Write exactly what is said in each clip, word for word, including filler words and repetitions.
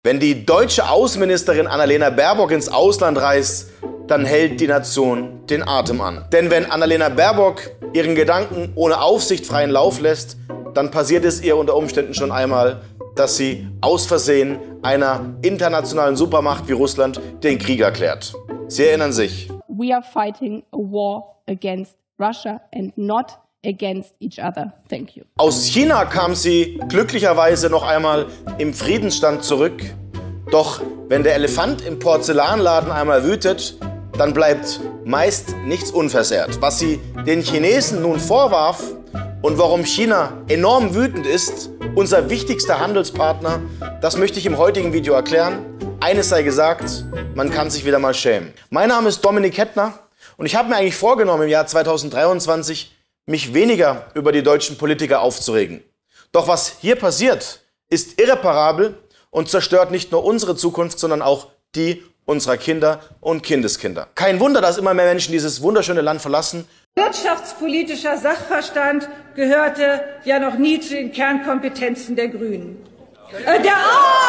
Wenn die deutsche Außenministerin Annalena Baerbock ins Ausland reist, dann hält die Nation den Atem an. Denn wenn Annalena Baerbock ihren Gedanken ohne Aufsicht freien Lauf lässt, dann passiert es ihr unter Umständen schon einmal, dass sie aus Versehen einer internationalen Supermacht wie Russland den Krieg erklärt. Sie erinnern sich. We are fighting a war against Russia and not against each other. Thank you. Aus China kam sie glücklicherweise noch einmal im Friedensstand zurück. Doch wenn der Elefant im Porzellanladen einmal wütet, dann bleibt meist nichts unversehrt. Was sie den Chinesen nun vorwarf und warum China enorm wütend ist, unser wichtigster Handelspartner, das möchte ich im heutigen Video erklären. Eines sei gesagt, man kann sich wieder mal schämen. Mein Name ist Dominik Hettner und ich habe mir eigentlich vorgenommen, im Jahr zweitausenddreiundzwanzig mich weniger über die deutschen Politiker aufzuregen. Doch was hier passiert, ist irreparabel und zerstört nicht nur unsere Zukunft, sondern auch die unserer Kinder und Kindeskinder. Kein Wunder, dass immer mehr Menschen dieses wunderschöne Land verlassen. Wirtschaftspolitischer Sachverstand gehörte ja noch nie zu den Kernkompetenzen der Grünen. Äh, der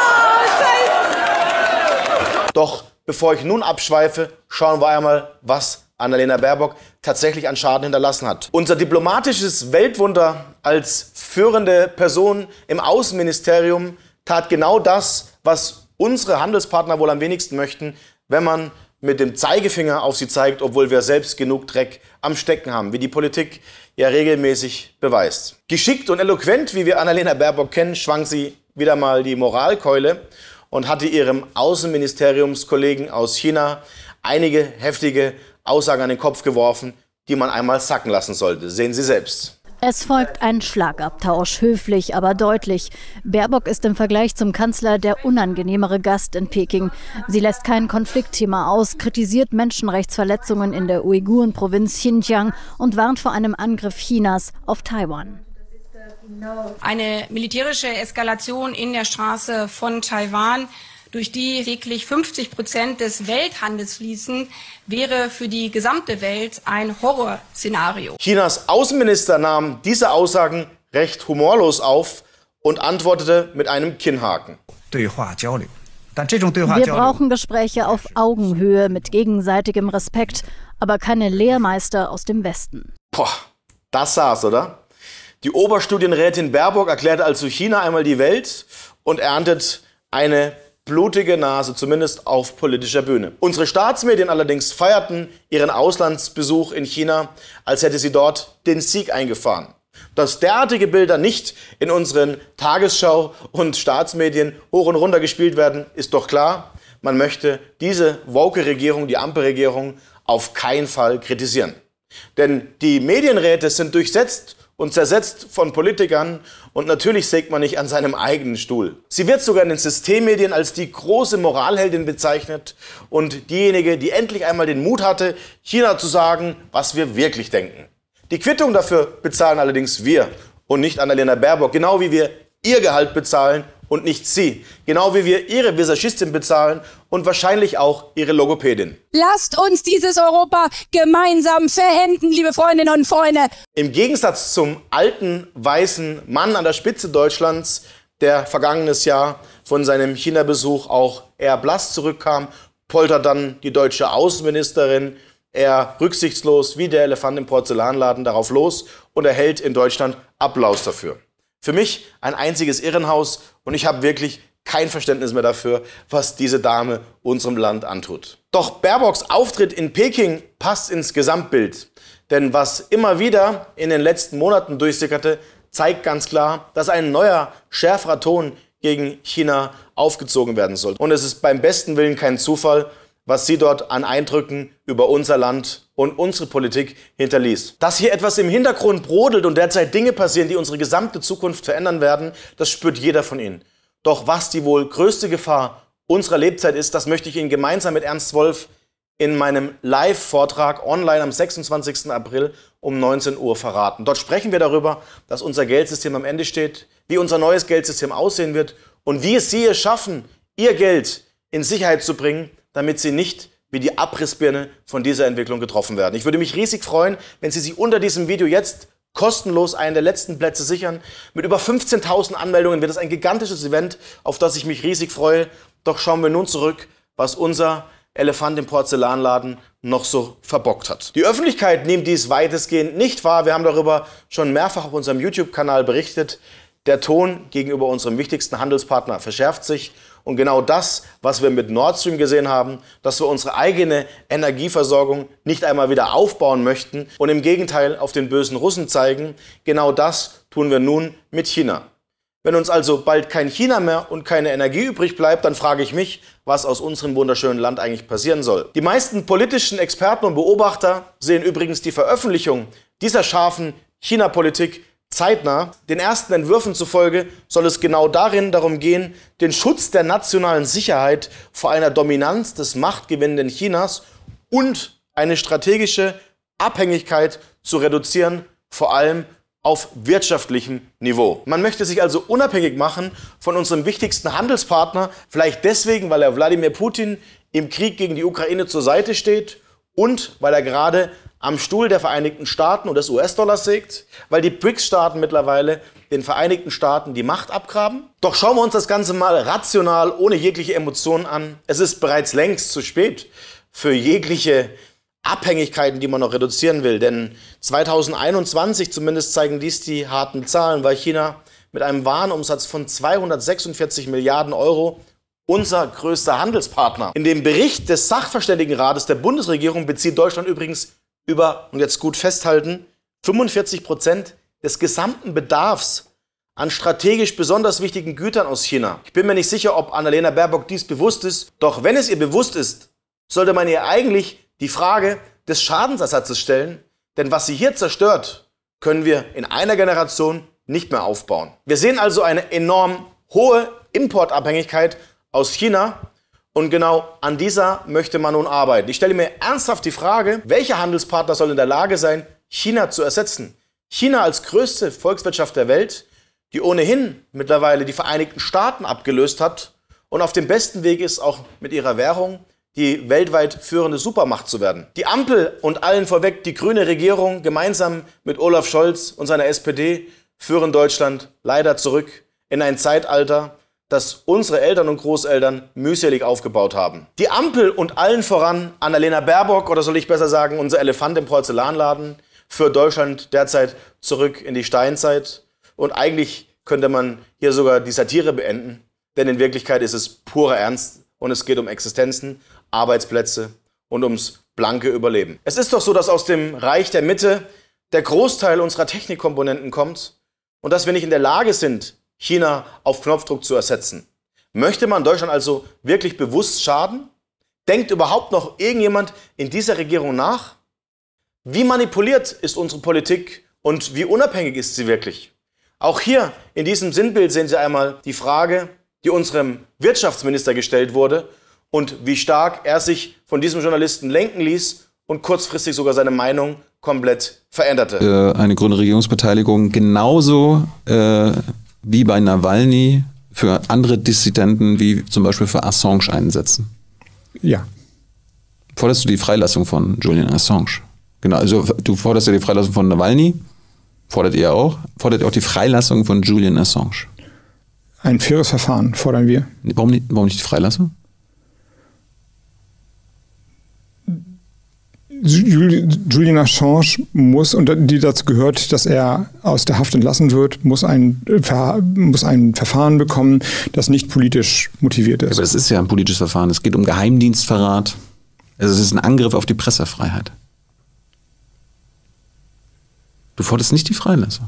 Doch bevor ich nun abschweife, schauen wir einmal, was Annalena Baerbock tatsächlich an Schaden hinterlassen hat. Unser diplomatisches Weltwunder als führende Person im Außenministerium tat genau das, was unsere Handelspartner wohl am wenigsten möchten, wenn man mit dem Zeigefinger auf sie zeigt, obwohl wir selbst genug Dreck am Stecken haben, wie die Politik ja regelmäßig beweist. Geschickt und eloquent, wie wir Annalena Baerbock kennen, schwang sie wieder mal die Moralkeule und hatte ihrem Außenministeriumskollegen aus China einige heftige Aussagen an den Kopf geworfen, die man einmal sacken lassen sollte. Sehen Sie selbst. Es folgt ein Schlagabtausch, höflich, aber deutlich. Baerbock ist im Vergleich zum Kanzler der unangenehmere Gast in Peking. Sie lässt kein Konfliktthema aus, kritisiert Menschenrechtsverletzungen in der Uiguren-Provinz Xinjiang und warnt vor einem Angriff Chinas auf Taiwan. Eine militärische Eskalation in der Straße von Taiwan, durch die täglich fünfzig Prozent des Welthandels fließen, wäre für die gesamte Welt ein Horrorszenario. Chinas Außenminister nahm diese Aussagen recht humorlos auf und antwortete mit einem Kinnhaken. Wir brauchen Gespräche auf Augenhöhe mit gegenseitigem Respekt, aber keine Lehrmeister aus dem Westen. Boah, das saß, oder? Die Oberstudienrätin Baerbock erklärte also China einmal die Welt und erntet eine blutige Nase, zumindest auf politischer Bühne. Unsere Staatsmedien allerdings feierten ihren Auslandsbesuch in China, als hätte sie dort den Sieg eingefahren. Dass derartige Bilder nicht in unseren Tagesschau- und Staatsmedien hoch und runter gespielt werden, ist doch klar. Man möchte diese woke Regierung, die Ampelregierung, auf keinen Fall kritisieren. Denn die Medienräte sind durchsetzt und zersetzt von Politikern und natürlich sägt man nicht an seinem eigenen Stuhl. Sie wird sogar in den Systemmedien als die große Moralheldin bezeichnet und diejenige, die endlich einmal den Mut hatte, China zu sagen, was wir wirklich denken. Die Quittung dafür bezahlen allerdings wir und nicht Annalena Baerbock, genau wie wir ihr Gehalt bezahlen und nicht sie. Genau wie wir ihre Visagistin bezahlen und wahrscheinlich auch ihre Logopädin. Lasst uns dieses Europa gemeinsam verhänden, liebe Freundinnen und Freunde. Im Gegensatz zum alten, weißen Mann an der Spitze Deutschlands, der vergangenes Jahr von seinem China-Besuch auch eher blass zurückkam, poltert dann die deutsche Außenministerin eher rücksichtslos wie der Elefant im Porzellanladen darauf los und erhält in Deutschland Applaus dafür. Für mich ein einziges Irrenhaus und ich habe wirklich kein Verständnis mehr dafür, was diese Dame unserem Land antut. Doch Baerbocks Auftritt in Peking passt ins Gesamtbild. Denn was immer wieder in den letzten Monaten durchsickerte, zeigt ganz klar, dass ein neuer, schärferer Ton gegen China aufgezogen werden soll. Und es ist beim besten Willen kein Zufall, was sie dort an Eindrücken über unser Land und unsere Politik hinterließ. Dass hier etwas im Hintergrund brodelt und derzeit Dinge passieren, die unsere gesamte Zukunft verändern werden, das spürt jeder von Ihnen. Doch was die wohl größte Gefahr unserer Lebzeit ist, das möchte ich Ihnen gemeinsam mit Ernst Wolf in meinem Live-Vortrag online am sechsundzwanzigsten April um neunzehn Uhr verraten. Dort sprechen wir darüber, dass unser Geldsystem am Ende steht, wie unser neues Geldsystem aussehen wird und wie es Sie es schaffen, Ihr Geld in Sicherheit zu bringen, damit Sie nicht wie die Abrissbirne von dieser Entwicklung getroffen werden. Ich würde mich riesig freuen, wenn Sie sich unter diesem Video jetzt kostenlos einen der letzten Plätze sichern. Mit über fünfzehntausend Anmeldungen wird es ein gigantisches Event, auf das ich mich riesig freue. Doch schauen wir nun zurück, was unser Elefant im Porzellanladen noch so verbockt hat. Die Öffentlichkeit nimmt dies weitestgehend nicht wahr. Wir haben darüber schon mehrfach auf unserem YouTube-Kanal berichtet. Der Ton gegenüber unserem wichtigsten Handelspartner verschärft sich. Und genau das, was wir mit Nord Stream gesehen haben, dass wir unsere eigene Energieversorgung nicht einmal wieder aufbauen möchten und im Gegenteil auf den bösen Russen zeigen, genau das tun wir nun mit China. Wenn uns also bald kein China mehr und keine Energie übrig bleibt, dann frage ich mich, was aus unserem wunderschönen Land eigentlich passieren soll. Die meisten politischen Experten und Beobachter sehen übrigens die Veröffentlichung dieser scharfen China-Politik zeitnah. Den ersten Entwürfen zufolge soll es genau darin darum gehen, den Schutz der nationalen Sicherheit vor einer Dominanz des machtgewinnenden Chinas und eine strategische Abhängigkeit zu reduzieren, vor allem auf wirtschaftlichem Niveau. Man möchte sich also unabhängig machen von unserem wichtigsten Handelspartner, vielleicht deswegen, weil er Wladimir Putin im Krieg gegen die Ukraine zur Seite steht und weil er gerade am Stuhl der Vereinigten Staaten und des U S-Dollars sägt, weil die B R I C S-Staaten mittlerweile den Vereinigten Staaten die Macht abgraben. Doch schauen wir uns das Ganze mal rational, ohne jegliche Emotionen an. Es ist bereits längst zu spät für jegliche Abhängigkeiten, die man noch reduzieren will. Denn zweitausendeinundzwanzig, zumindest zeigen dies die harten Zahlen, war China mit einem Warenumsatz von zweihundertsechsundvierzig Milliarden Euro unser größter Handelspartner. In dem Bericht des Sachverständigenrates der Bundesregierung bezieht Deutschland übrigens über, und jetzt gut festhalten, fünfundvierzig Prozent des gesamten Bedarfs an strategisch besonders wichtigen Gütern aus China. Ich bin mir nicht sicher, ob Annalena Baerbock dies bewusst ist. Doch wenn es ihr bewusst ist, sollte man ihr eigentlich die Frage des Schadensersatzes stellen. Denn was sie hier zerstört, können wir in einer Generation nicht mehr aufbauen. Wir sehen also eine enorm hohe Importabhängigkeit aus China. Und genau an dieser möchte man nun arbeiten. Ich stelle mir ernsthaft die Frage, welcher Handelspartner soll in der Lage sein, China zu ersetzen? China als größte Volkswirtschaft der Welt, die ohnehin mittlerweile die Vereinigten Staaten abgelöst hat und auf dem besten Weg ist, auch mit ihrer Währung die weltweit führende Supermacht zu werden. Die Ampel und allen vorweg die grüne Regierung gemeinsam mit Olaf Scholz und seiner S P D führen Deutschland leider zurück in ein Zeitalter, das unsere Eltern und Großeltern mühselig aufgebaut haben. Die Ampel und allen voran Annalena Baerbock, oder soll ich besser sagen, unser Elefant im Porzellanladen, führt Deutschland derzeit zurück in die Steinzeit. Und eigentlich könnte man hier sogar die Satire beenden, denn in Wirklichkeit ist es purer Ernst und es geht um Existenzen, Arbeitsplätze und ums blanke Überleben. Es ist doch so, dass aus dem Reich der Mitte der Großteil unserer Technikkomponenten kommt und dass wir nicht in der Lage sind, China auf Knopfdruck zu ersetzen. Möchte man Deutschland also wirklich bewusst schaden? Denkt überhaupt noch irgendjemand in dieser Regierung nach? Wie manipuliert ist unsere Politik und wie unabhängig ist sie wirklich? Auch hier in diesem Sinnbild sehen Sie einmal die Frage, die unserem Wirtschaftsminister gestellt wurde und wie stark er sich von diesem Journalisten lenken ließ und kurzfristig sogar seine Meinung komplett veränderte. Eine grüne Regierungsbeteiligung genauso äh wie bei Nawalny für andere Dissidenten, wie zum Beispiel für Assange einsetzen? Ja. Forderst du die Freilassung von Julian Assange? Genau, also du forderst ja die Freilassung von Nawalny, fordert ihr auch, fordert ihr auch die Freilassung von Julian Assange? Ein faires Verfahren fordern wir. Warum nicht, warum nicht die Freilassung? Julian Assange muss, und die dazu gehört, dass er aus der Haft entlassen wird, muss ein, muss ein Verfahren bekommen, das nicht politisch motiviert ist. Aber das ist ja ein politisches Verfahren. Es geht um Geheimdienstverrat. Also es ist ein Angriff auf die Pressefreiheit. Du forderst nicht die Freilassung.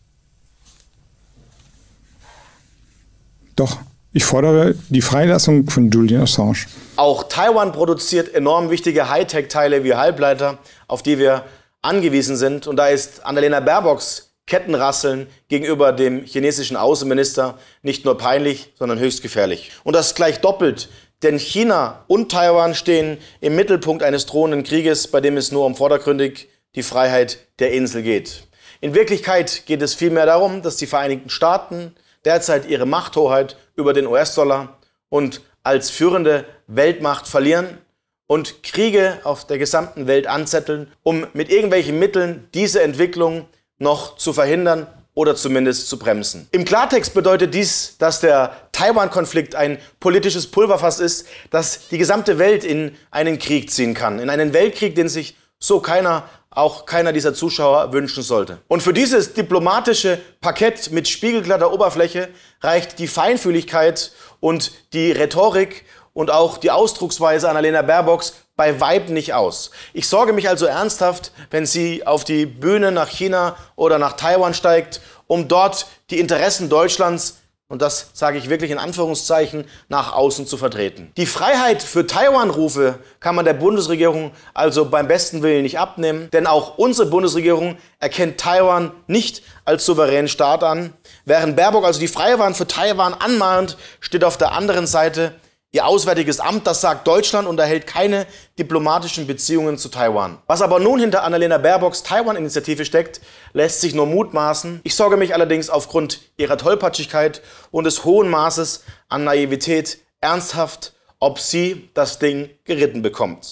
Doch. Ich fordere die Freilassung von Julian Assange. Auch Taiwan produziert enorm wichtige Hightech-Teile wie Halbleiter, auf die wir angewiesen sind. Und da ist Annalena Baerbocks Kettenrasseln gegenüber dem chinesischen Außenminister nicht nur peinlich, sondern höchst gefährlich. Und das gleich doppelt, denn China und Taiwan stehen im Mittelpunkt eines drohenden Krieges, bei dem es nur um vordergründig die Freiheit der Insel geht. In Wirklichkeit geht es vielmehr darum, dass die Vereinigten Staaten derzeit ihre Machthoheit über den U S-Dollar und als führende Weltmacht verlieren und Kriege auf der gesamten Welt anzetteln, um mit irgendwelchen Mitteln diese Entwicklung noch zu verhindern oder zumindest zu bremsen. Im Klartext bedeutet dies, dass der Taiwan-Konflikt ein politisches Pulverfass ist, das die gesamte Welt in einen Krieg ziehen kann. In einen Weltkrieg, den sich so keiner, auch keiner dieser Zuschauer wünschen sollte. Und für dieses diplomatische Parkett mit spiegelglatter Oberfläche reicht die Feinfühligkeit und die Rhetorik und auch die Ausdrucksweise Annalena Baerbocks bei Weitem nicht aus. Ich sorge mich also ernsthaft, wenn sie auf die Bühne nach China oder nach Taiwan steigt, um dort die Interessen Deutschlands, und das sage ich wirklich in Anführungszeichen, nach außen zu vertreten. Die Freiheit für Taiwan-Rufe kann man der Bundesregierung also beim besten Willen nicht abnehmen, denn auch unsere Bundesregierung erkennt Taiwan nicht als souveränen Staat an. Während Baerbock also die Freiheit für Taiwan anmahnt, steht auf der anderen Seite ihr Auswärtiges Amt, das sagt, Deutschland unterhält keine diplomatischen Beziehungen zu Taiwan. Was aber nun hinter Annalena Baerbocks Taiwan-Initiative steckt, lässt sich nur mutmaßen. Ich sorge mich allerdings aufgrund ihrer Tollpatschigkeit und des hohen Maßes an Naivität ernsthaft, ob sie das Ding geritten bekommt.